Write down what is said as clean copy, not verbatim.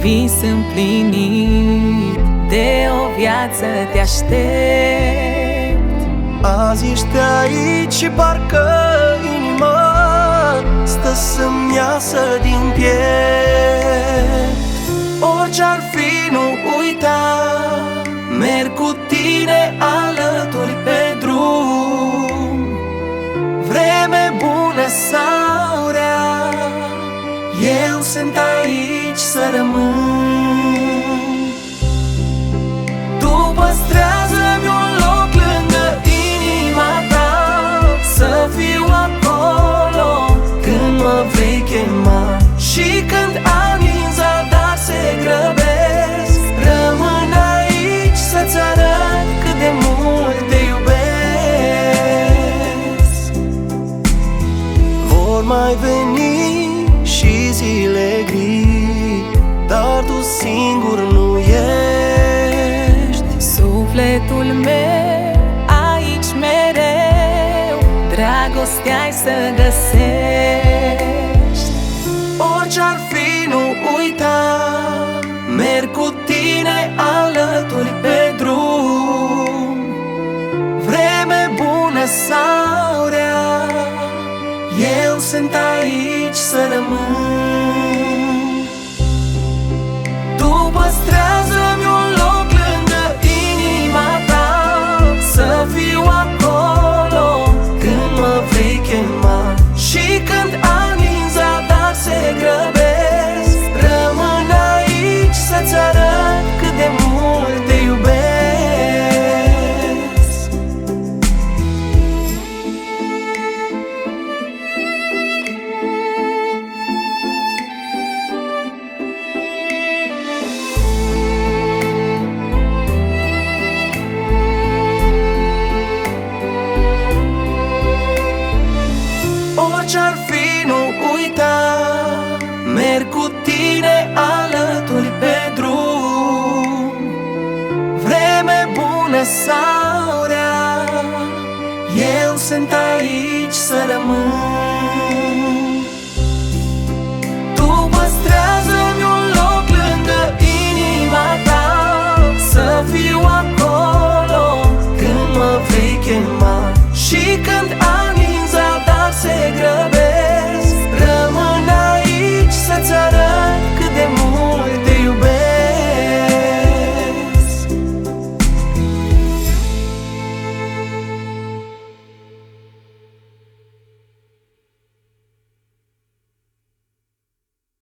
vis împlinit, de o viață te aștept. Azi ești aici și parcă inima stă să-mi iasă din piept. Orice-ar fi, nu uita, merg cu tine alături pe drum. Vreme bună sau rea, eu sunt aici să rămân. Tu păstrează-mi un loc lângă inima ta, să fiu acolo când mă vei chema. Și când anii în zadar se grăbesc, rămân aici să-ți arăt cât de mult te iubesc. Vor mai veni și zile gri, dar tu singur nu ești. Sufletul meu aici mereu, dragostea-i să găsești. Orice-ar fi, nu uita, merg cu tine alături pe drum. Vreme bună sau rea, eu sunt aici să rămân. Tu păstrează-mi un loc lângă inima ta, să fiu acolo când mă vei chema. Și când anii în zadar se grăbesc, rămân aici să-ți arăt cât de mult te iubesc. Orice-ar fi, nu uita, merg cu tine alături pe drum. Vreme bună sau rea, eu sunt aici să rămân. Tu păstrează-mi un loc lângă inima ta, să fiu acolo când mă vei chema.